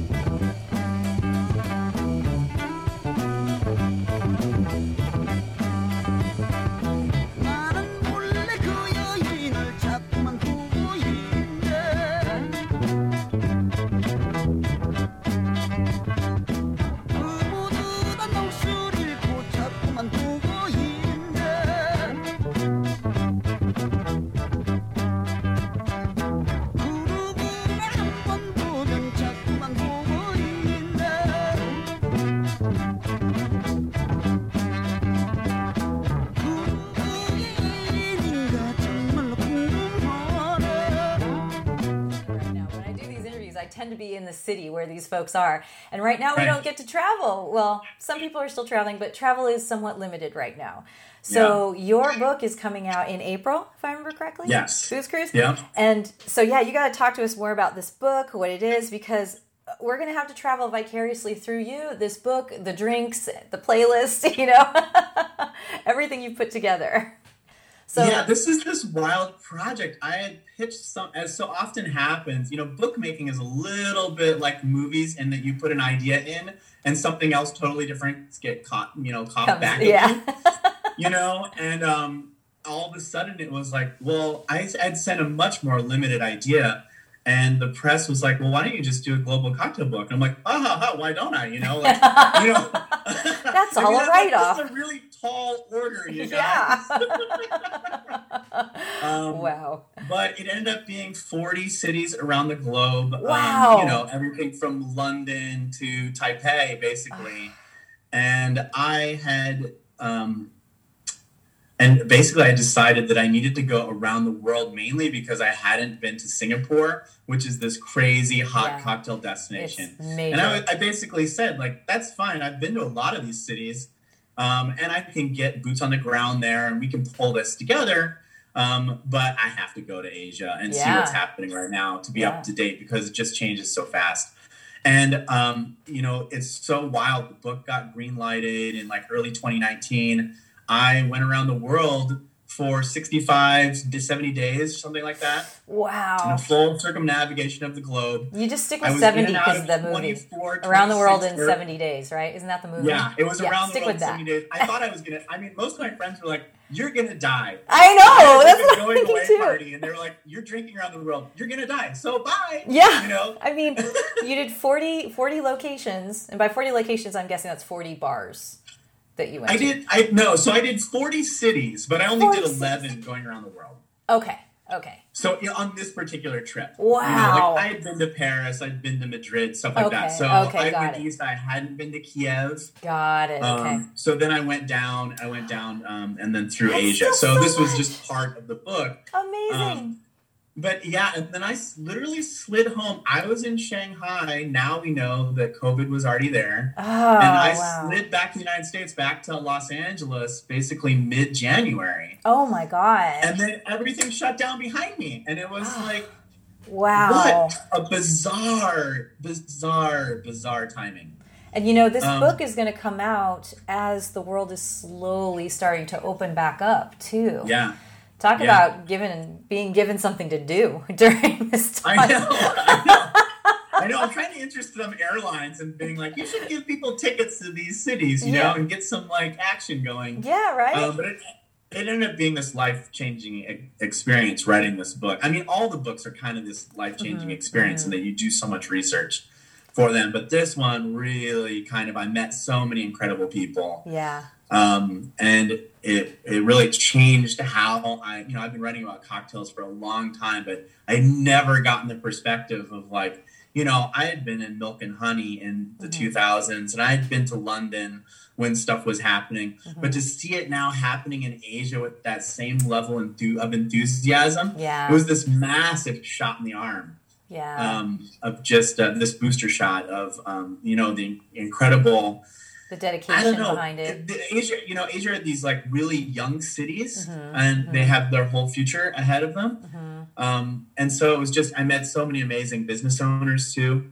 나는 몰래 그 여인을 자꾸만 보고 있네 그보다 녹슬 잃고 자꾸만 보고 있네 그러고 날 한 번 보면 자꾸만 보고 있네 Right now, when I do these interviews, I tend to be in the city where these folks are. And right now, we Right. don't get to travel. Well, some people are still traveling, but travel is somewhat limited right now. So your book is coming out in April, if I remember correctly? Yes. Booze Cruise? Yeah. And so, yeah, you got to talk to us more about this book, what it is, because we're going to have to travel vicariously through you, this book, the drinks, the playlist, you know, everything you put together. So yeah, this is this wild project. I had pitched some, as so often happens, you know, bookmaking is a little bit like movies in that you put an idea in and something else totally different get caught, you know, caught comes, back at yeah. you, you know, and um, all of a sudden it was like, well, I had sent a much more limited idea. And the press was like, well, why don't you just do a global cocktail book? And I'm like, oh, ha, ha, why don't I? You know, like, you know. That's I all mean, a write-off. That's a really tall order, you guys. Yeah. um, Wow. But it ended up being forty cities around the globe. Wow. Um, you know, everything from London to Taipei, basically. And I had... Um, And basically, I decided that I needed to go around the world mainly because I hadn't been to Singapore, which is this crazy hot Yeah. cocktail destination. It's major. And I, I basically said, like, that's fine. I've been to a lot of these cities, um, and I can get boots on the ground there, and we can pull this together. Um, but I have to go to Asia and see Yeah. what's happening right now to be Yeah. up to date because it just changes so fast. And, um, you know, it's so wild. The book got green-lighted in, like, early twenty nineteen. I went around the world for sixty-five to seventy days, something like that. In Wow. a full circumnavigation of the globe. You just stick I with was in seventy and out because of of the movie. twenty-four, Around the world in twenty-six, seventy days, right? Isn't that the movie? Yeah, it was Yeah, around the stick world with in that. seventy days. I thought I was going to, I mean, most of my friends were like, you're going to die. I know. I had, That's like, what a I'm going thinking away too. party, and they were like, you're drinking around the world. You're going to die. So bye. Yeah. You know? I mean, you did forty, forty locations, and by forty locations, I'm guessing that's forty bars that you went I to. did, I no, so I did forty cities, but I only forty did cities. eleven going around the world. Okay. Okay. So you know, on this particular trip, Wow. you know, like I had been to Paris, I'd been to Madrid, stuff like that. Okay, So okay, I got went it. east. I hadn't been to Kiev. Got it. Okay. Um, so then I went down. I went down, um, and then through That's Asia. still So, so this was much. just part of the book. Amazing. Um, but yeah, and then I s- literally slid home. I was in Shanghai. Now we know that COVID was already there. oh, And I wow. slid back to the United States, back to Los Angeles, basically mid-January. Oh, my God. And then everything shut down behind me. And it was like, wow. what a bizarre, bizarre, bizarre timing. And you know, this Um, book is going to come out as the world is slowly starting to open back up, too. Yeah. Talk yeah. about given being given something to do during this time. I know. I know. I know. I'm trying to interest some airlines and being like, you should give people tickets to these cities, you Yeah. know, and get some like action going. Yeah, right? Um, but it, it ended up being this life-changing e- experience writing this book. I mean, all the books are kind of this life-changing Mm-hmm. experience in that you do so much research for them. But this one really kind of, I met so many incredible people. yeah. Um, and it it really changed how I, you know, I've been writing about cocktails for a long time, but I'd never gotten the perspective of like, you know, I had been in Milk and Honey in the two thousands, and I had been to London when stuff was happening, but to see it now happening in Asia with that same level enthu- of enthusiasm, Yeah. it was this massive shot in the arm. Yeah. Um, of just uh, this booster shot of, um, you know, the incredible... the I dedication don't know. behind it. The- Asia, you know, Asia are these like really young cities, Mhm, and they have their whole future ahead of them. Um, and so it was just I met so many amazing business owners too.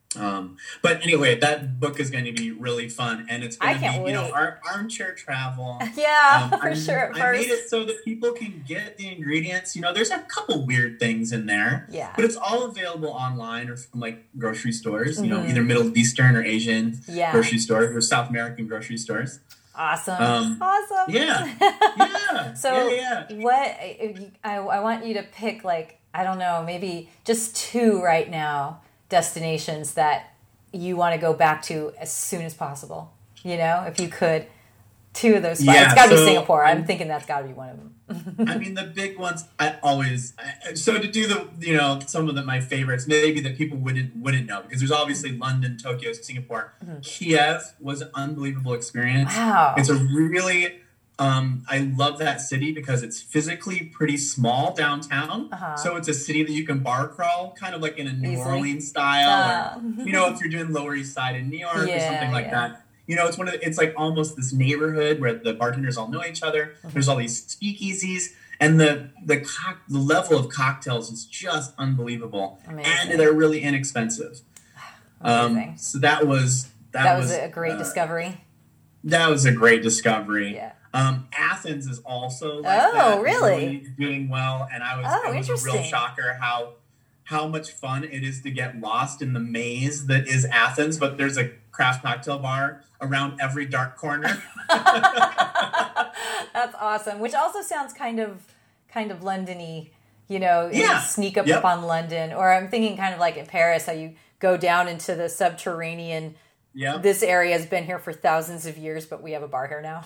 Um, but anyway, that book is going to be really fun, and it's I going to be can't you know wait. ar- armchair travel. Yeah, Um, for I, sure. At I made first. it so that people can get the ingredients. You know, there's a couple weird things in there. Yeah. But it's all available online or from like grocery stores. You know, Mhm. either Middle Eastern or Asian Yeah. grocery stores or South American grocery stores. Awesome. Um, awesome. yeah. Yeah. So yeah, yeah. what I, I I want you to pick like I don't know maybe just two right now destinations that you want to go back to as soon as possible. You know, if you could, two of those spots. Yeah, It's got to be so Singapore. I'm I'm- thinking that's got to be one of them. I mean, the big ones. I always I, so to do the you know some of the my favorites maybe that people wouldn't wouldn't know because there's obviously London, Tokyo, Singapore. Kiev was an unbelievable experience. Wow. It's a really um, I love that city because it's physically pretty small downtown. Uh-huh. So it's a city that you can bar crawl, kind of like in a New Easily. Orleans style, Uh. or you know if you're doing Lower East Side in New York or Yeah, something like yeah. that. You know, it's one of the, it's like almost this neighborhood where the bartenders all know each other. Mm-hmm. There's all these speakeasies, and the the cock, the level of cocktails is just unbelievable, Amazing. and they're really inexpensive. Amazing. Um, so that was that, That was a great uh, discovery. That was a great discovery. Yeah. Um, Athens is also like Oh, that, really? doing well, and I was Oh, it was a real interesting. shocker how how much fun it is to get lost in the maze that is Athens. But there's a craft cocktail bar around every dark corner. That's awesome. Which also sounds kind of kind of London-y, you know, you Yeah. sneak up Yep. upon London. Or I'm thinking kind of like in Paris, how you go down into the subterranean. Yeah, This area has been here for thousands of years, but we have a bar here now.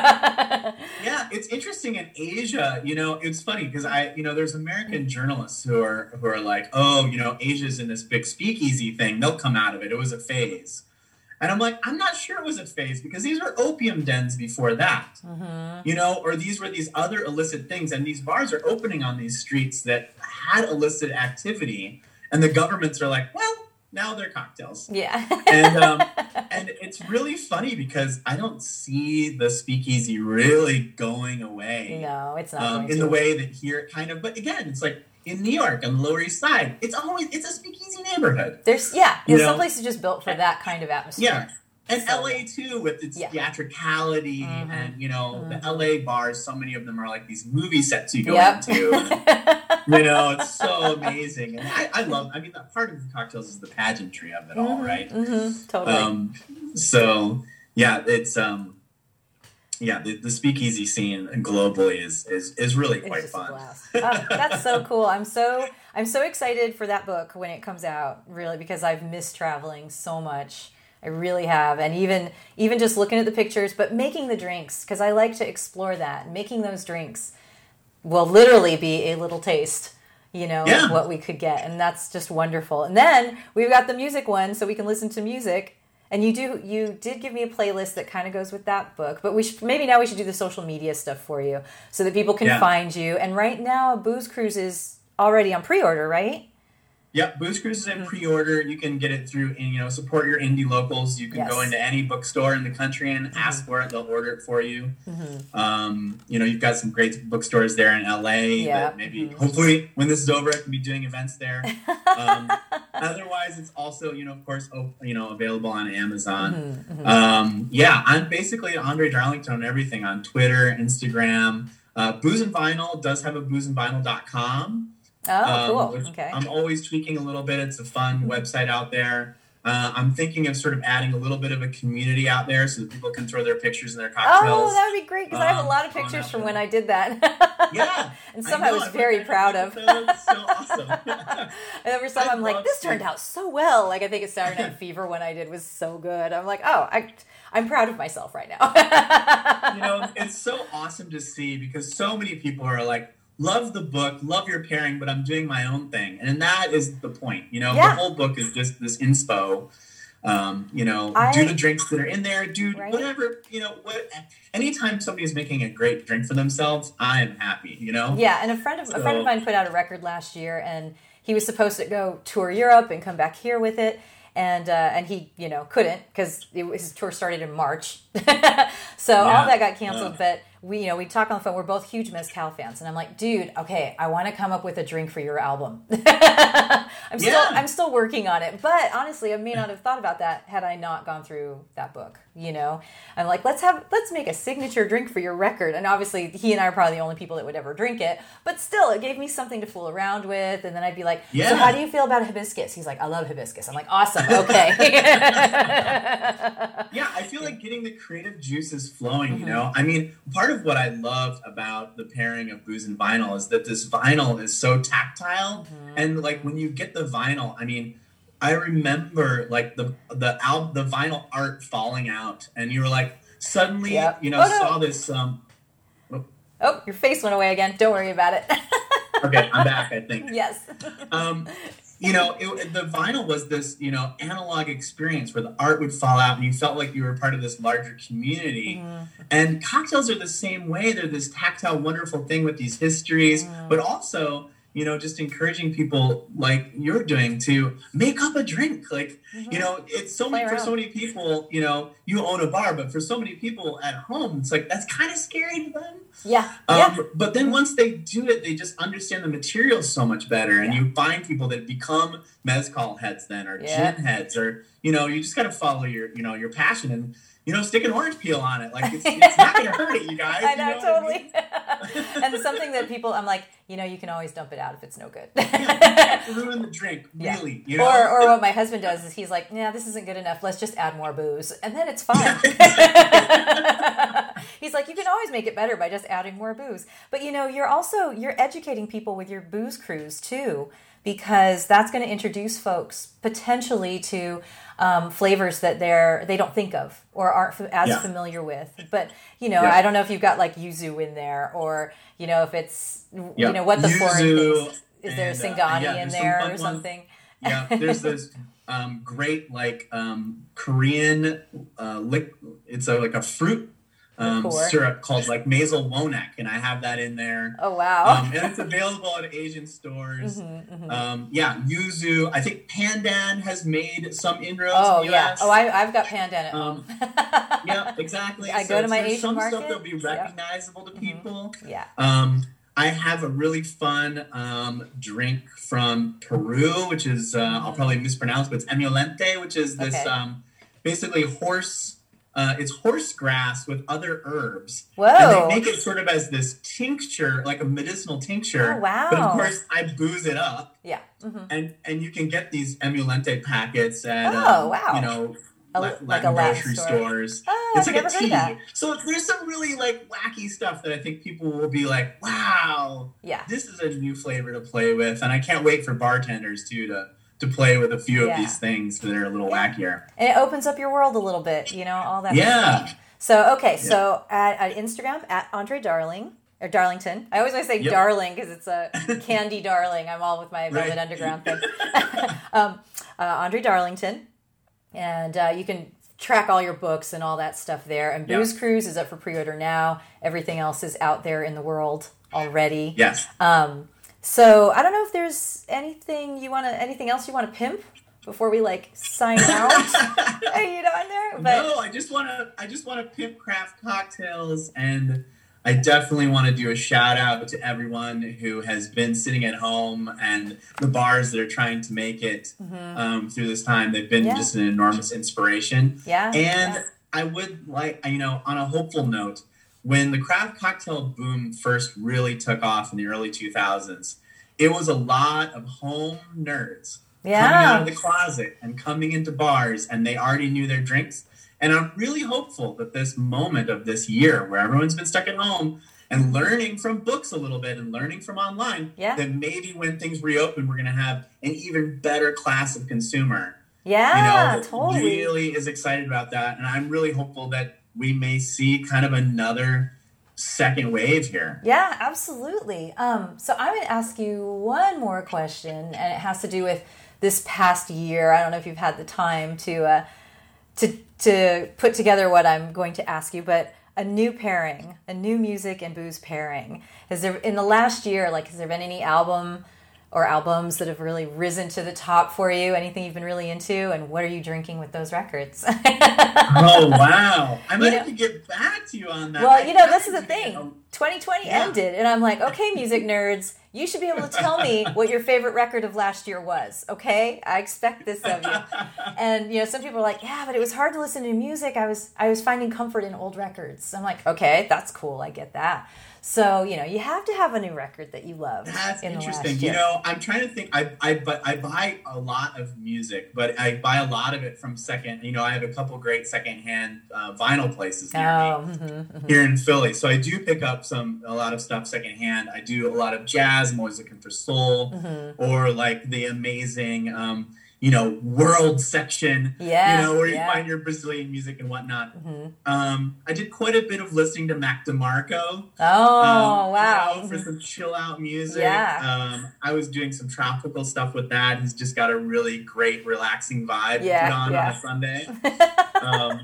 yeah. It's interesting in Asia. You know, it's funny because I, you know, there's American journalists who are who are like, oh, you know, Asia's in this big speakeasy thing. They'll come out of it. It was a phase. And I'm like, I'm not sure it was a phase because these were opium dens before that, Mm-hmm. you know, or these were these other illicit things. And these bars are opening on these streets that had illicit activity. And the governments are like, well, now they're cocktails. Yeah. And um, and it's really funny because I don't see the speakeasy really going away No, it's not um, going in to. the way that here it kind of. But again, it's like in New York on the Lower East Side, it's always it's a speakeasy neighborhood. There's yeah, You there's know? some places just built for that kind of atmosphere. Yeah. And So- L A too, with its Yeah. theatricality Mhm. and you know the Mhm. L A bars. So many of them are like these movie sets you go Yep. into. And, you know, it's so amazing, and I, I love. I mean, that part of the cocktails is the pageantry of it all, right? Mm-hmm, totally. Um, so yeah, it's um, yeah, the, the speakeasy scene globally is is is really It's quite just a fun. blast. Oh, that's so cool. I'm so I'm so excited for that book when it comes out, really, because I've missed traveling so much. I really have. And even even just looking at the pictures, but making the drinks, because I like to explore that. Making those drinks will literally be a little taste, you know, Yeah. of what we could get. And that's just wonderful. And then we've got the music one, so we can listen to music. And you do you did give me a playlist that kind of goes with that book, but we should maybe now we should do the social media stuff for you so that people can Yeah. find you. And right now, Booze Cruise is already on pre-order, right? Yep, Booze Cruise is in pre-order. You can get it through, and you know, support your indie locals. You can Yes. go into any bookstore in the country and ask for it; they'll order it for you. Um, you know, you've got some great bookstores there in L A. Yeah. That maybe, hopefully, when this is over, I can be doing events there. Um, otherwise, it's also, you know, of course, oh, you know, available on Amazon. Um, yeah, I'm basically Andre Darlington on everything on Twitter, Instagram. Uh, Booze and Vinyl does have a booze and vinyl dot com. Oh, Um, cool. which Okay. I'm always tweaking a little bit. It's a fun website out there. Uh, I'm thinking of sort of adding a little bit of a community out there so that people can throw their pictures and their cocktails. Oh, that would be great because I have a um, lot of on pictures that from one. when I did that. Yeah. And some I, know, was I've very read proud of. That's so awesome. And there were some I I'm like, love this to- turned out so well. Like I think it's Saturday Night Fever when I did was so good. I'm like, oh, I, I'm proud of myself right now. You know, it's so awesome to see because so many people are like, love the book, love your pairing, but I'm doing my own thing. And that is the point. You know, Yeah. the whole book is just this inspo. Um, you know, I- do the drinks that are in there, do Right. whatever, you know, what anytime somebody is making a great drink for themselves, I am happy, you know? Yeah, and a friend of a friend of So- mine put out a record last year, and he was supposed to go tour Europe and come back here with it, and uh, and he you know couldn't because his tour started in March, so all Yeah. that got canceled. Ugh. But we you know we talk on the phone. We're both huge Mezcal fans, and I'm like, dude, okay, I want to come up with a drink for your album. I'm still Yeah. I'm still working on it, but honestly, I may not have thought about that had I not gone through that book. You know, I'm like, let's have let's make a signature drink for your record, and obviously he and I are probably the only people that would ever drink it. But still, it gave me something to fool around with, and then I'd be like, so Yeah. how do you feel about hibiscus? He's like, I love hibiscus. I'm like, awesome, okay. Yeah, I feel like getting the creative juices flowing, you know? I mean, part of what I loved about the pairing of booze and vinyl is that this vinyl is so tactile. And like when you get the vinyl, I mean, I remember like the the al- the vinyl art falling out and you were like suddenly, Yep. you know, Oh, no. saw this um Oh, your face went away again. Don't worry about it. okay, I'm back, I think. Yes. um, you know, it, the vinyl was this, you know, analog experience where the art would fall out and you felt like you were part of this larger community. Mm-hmm. And cocktails are the same way. They're this tactile, wonderful thing with these histories, Mm. but also, you know, just encouraging people like you're doing to make up a drink. Like, you know, it's so Mm-hmm. Play many, for around. so many people, you know, you own a bar, but for so many people at home, it's like, that's kind of scary to them. Yeah. Um, Yeah. But then once they do it, they just understand the materials so much better, and Yeah. you find people that become mezcal heads then, or Yeah. gin heads, or you know, you just got to follow your, you know, your passion. And you know, stick an orange peel on it. Like, it's, it's not going to hurt it, you guys. I know, you know totally. I mean? And something that people, I'm like, you know, you can always dump it out if it's no good. Yeah, ruin the drink, really. Yeah. You know? Or, or what my husband does is he's like, yeah, this isn't good enough. Let's just add more booze. And then it's fine. He's like, you can always make it better by just adding more booze. But, you know, you're also, you're educating people with your booze cruise, too, because that's going to introduce folks potentially to um, flavors that they're they don't think of or aren't f- as yeah. familiar with. But, you know, yeah. I don't know if you've got like yuzu in there or, you know, if it's, Yep. you know, what the Yuzu, foreign things. Is there and, Singani uh, yeah, in some there fun or ones. something? Yeah, there's this um, great like um, Korean uh, lick. It's a, like a fruit um, Liqueur. syrup called like Mazel Wonak, and I have that in there. Oh wow! Um, and it's available at Asian stores. Mm-hmm, mm-hmm. Um, yeah, yuzu. I think Pandan has made some inroads. Oh in the yeah. U S. Oh, I, I've got Pandan at Um, home. yeah, exactly. I so go to my there's Asian some market. stuff that'll be Yep. recognizable to people. Yeah. Um, I have a really fun um, drink from Peru, which is, uh, I'll probably mispronounce, but it's emulente, which is this Okay. um, basically horse, uh, it's horse grass with other herbs. Whoa. And they make it sort of as this tincture, like a medicinal tincture. Oh, wow. But of course, I booze it up. Yeah. Mm-hmm. And and you can get these emulente packets at, Oh, um, wow. you know, A- La- like Latin a Latin grocery store. stores. Oh, It's I've like never a heard tea. that. So there's some really like wacky stuff that I think people will be like, wow, Yeah. this is a new flavor to play with. And I can't wait for bartenders too to to play with a few Yeah. of these things that are a little Yeah. wackier. And it opens up your world a little bit, you know, all that Yeah. stuff. So, okay, so at, at Instagram, at Andre Darling, or Darlington. I always want to say Yep. darling because it's a candy darling. I'm all with my Velvet Right. Underground thing. um, uh, Andre Darlington. And uh, you can track all your books and all that stuff there. And Yeah. Booze Cruise is up for pre-order now. Everything else is out there in the world already. Yes. Um, so I don't know if there's anything you want to, anything else you want to pimp before we like sign out. Are you on there? But no, I just want to. I just want to pimp craft cocktails, and I definitely want to do a shout out to everyone who has been sitting at home and the bars that are trying to make it um, through this time. They've been Yeah. just an enormous inspiration. Yeah, And yeah. I would like, you know, on a hopeful note, when the craft cocktail boom first really took off in the early two thousands, it was a lot of home nerds. Yeah. Coming out of the closet and coming into bars, and they already knew their drinks. And I'm really hopeful that this moment of this year where everyone's been stuck at home and learning from books a little bit and learning from online, Yeah. that maybe when things reopen, we're going to have an even better class of consumer. yeah, You know, that totally. really is excited about that. And I'm really hopeful that we may see kind of another second wave here. Yeah, absolutely. Um, so I'm going to ask you one more question, and it has to do with this past year. I don't know if you've had the time to uh, to to put together what I'm going to ask you, but a new pairing, a new music and booze pairing. Has there in the last year, like, has there been any album or albums that have really risen to the top for you? Anything you've been really into, and what are you drinking with those records? Oh, wow. I might You have to get back to you on that. Well, I you know, this is haven't the been- thing. twenty twenty Yeah. ended, and I'm like, okay, music nerds, you should be able to tell me what your favorite record of last year was, okay? I expect this of you. And, you know, some people are like, yeah, but it was hard to listen to music. I was I was finding comfort in old records. I'm like, okay, that's cool. I get that. So, you know, you have to have a new record that you love. That's in the interesting. last You year. know, I'm trying to think. I I but I buy a lot of music, but I buy a lot of it from second. You know, I have a couple great secondhand uh, vinyl places near Oh, me mhm, mhm. here in Philly. So I do pick up some a lot of stuff secondhand. I do a lot of jazz. I'm always looking for soul Mm-hmm. or like the amazing. Um, you know, world section, Yeah, you know, where you yeah. find your Brazilian music and whatnot. Mm-hmm. Um, I did quite a bit of listening to Mac DeMarco. Oh, Um, wow. you know, for some chill out music. Yeah. Um, I was doing some tropical stuff with that. He's just got a really great, relaxing vibe Yeah, to put on yeah. on a Sunday. Um,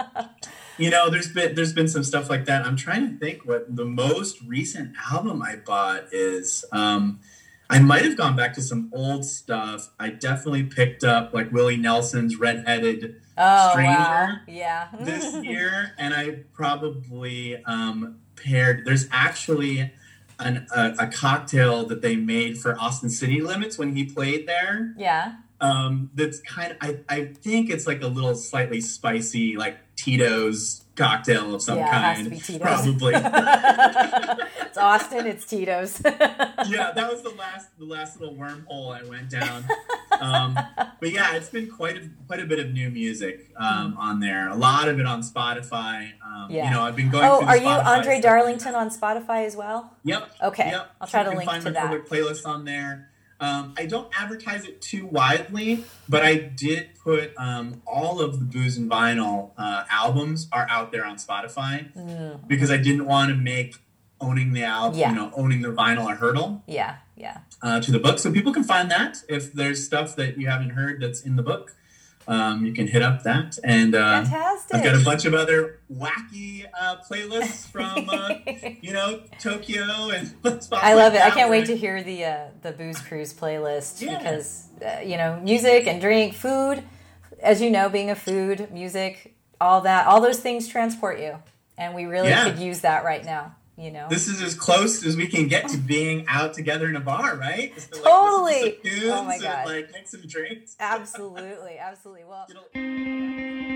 you know, there's been there's been some stuff like that. I'm trying to think what the most recent album I bought is. Um, I might have gone back to some old stuff. I definitely picked up like Willie Nelson's Redheaded Oh, Stranger wow. Yeah. this year, and I probably um, paired. There's actually an, a, a cocktail that they made for Austin City Limits when he played there. Yeah. Um, that's kind of. I, I think it's like a little slightly spicy, like Tito's cocktail of some Yeah, it has to kind. be Tito's. Probably. It's Austin, it's Tito's. Yeah, that was the last the last little wormhole I went down. Um, but yeah, it's been quite a quite a bit of new music um, on there. A lot of it on Spotify. Um, Yeah. You know, I've been going. Oh, through the are you Spotify Andre stuff. Darlington on Spotify as well? Yep. Okay, Yep. I'll try So to you can link find to my that. public playlist on there. Um, I don't advertise it too widely, but I did put um, all of the Booze and Vinyl uh, albums are out there on Spotify Mm. because I didn't want to make owning the album, Yeah. you know, owning the vinyl a hurdle Yeah, yeah. uh, to the book. So people can find that. If there's stuff that you haven't heard that's in the book, um, you can hit up that. And uh, Fantastic. I've got a bunch of other wacky uh, playlists from, uh, you know, Tokyo and stuff I love like it. I that, can't wait where- to hear the uh, the Booze Cruise playlist Yeah. because uh, you know, music and drink, food, as you know, being a food, music, all that, all those things transport you, and we really Yeah. could use that right now. You know, This is as close as we can get to being out together in a bar, right? Just to, like, Totally. listen to some tunes Oh my God. And, like, make some drinks. absolutely, absolutely. Well, You know,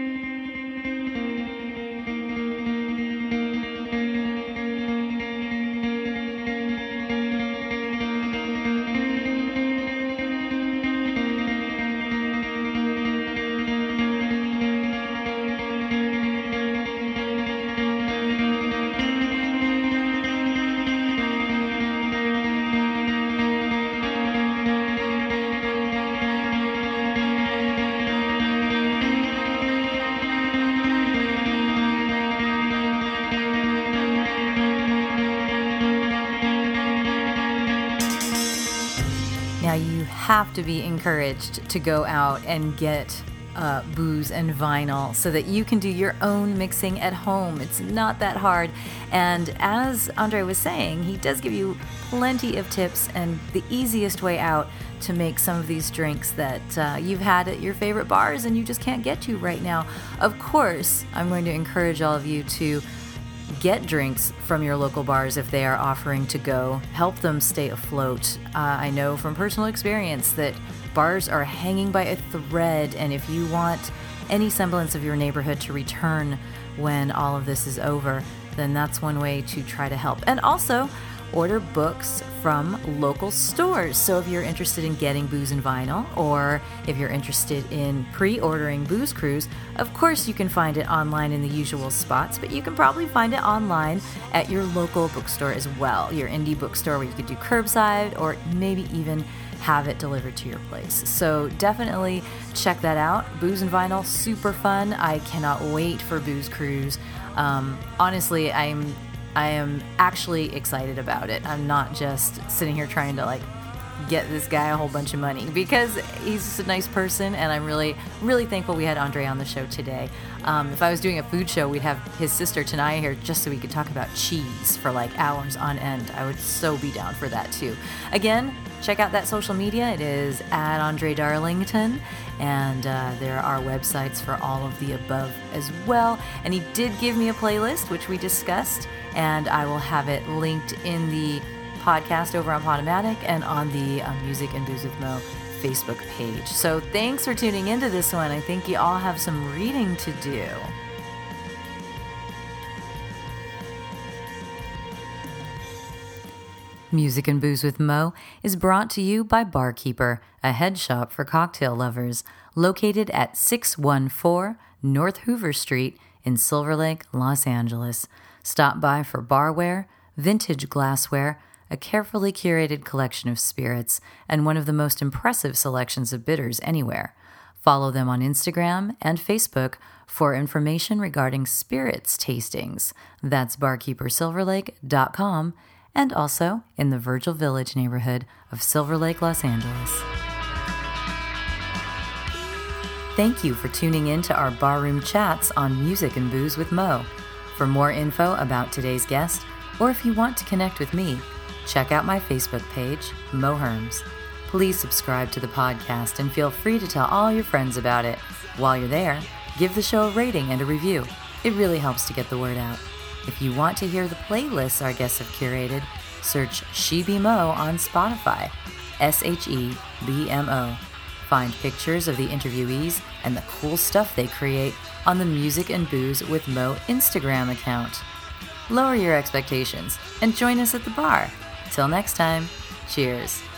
now you have to be encouraged to go out and get uh, booze and vinyl so that you can do your own mixing at home. It's not that hard. And as Andre was saying, he does give you plenty of tips and the easiest way out to make some of these drinks that uh, you've had at your favorite bars and you just can't get to right now. Of course, I'm going to encourage all of you to get drinks from your local bars if they are offering to go. Help them stay afloat. Uh, I know from personal experience that bars are hanging by a thread, and if you want any semblance of your neighborhood to return when all of this is over, then that's one way to try to help. And also, order books from local stores. So if you're interested in getting Booze and Vinyl, or if you're interested in pre-ordering Booze Cruise, of course you can find it online in the usual spots, but you can probably find it online at your local bookstore as well, your indie bookstore where you could do curbside or maybe even have it delivered to your place. So definitely check that out. Booze and Vinyl, super fun. I cannot wait for Booze Cruise. Um, honestly, I'm I am actually excited about it. I'm not just sitting here trying to like get this guy a whole bunch of money because he's just a nice person, and I'm really, really thankful we had Andre on the show today. Um, if I was doing a food show, we'd have his sister Tanaya here just so we could talk about cheese for like hours on end. I would so be down for that too. Again, check out that social media. It is at Andre Darlington, and uh, there are websites for all of the above as well. And he did give me a playlist, which we discussed, and I will have it linked in the podcast over on Podomatic and on the uh, Music and Booze with Mo Facebook page. So thanks for tuning into this one. I think you all have some reading to do. Music and Booze with Mo is brought to you by Barkeeper, a head shop for cocktail lovers, located at six one four North Hoover Street in Silver Lake, Los Angeles. Stop by for barware, vintage glassware, a carefully curated collection of spirits, and one of the most impressive selections of bitters anywhere. Follow them on Instagram and Facebook for information regarding spirits tastings. That's barkeeper silver lake dot com, and also in the Virgil Village neighborhood of Silver Lake, Los Angeles. Thank you for tuning in to our barroom chats on Music and Booze with Mo. For more info about today's guest, or if you want to connect with me, check out my Facebook page, Mo Herms. Please subscribe to the podcast and feel free to tell all your friends about it. While you're there, give the show a rating and a review. It really helps to get the word out. If you want to hear the playlists our guests have curated, search She Be Mo on Spotify, S H E B M O. Find pictures of the interviewees and the cool stuff they create on the Music and Booze with Mo Instagram account. Lower your expectations and join us at the bar. Till next time, cheers.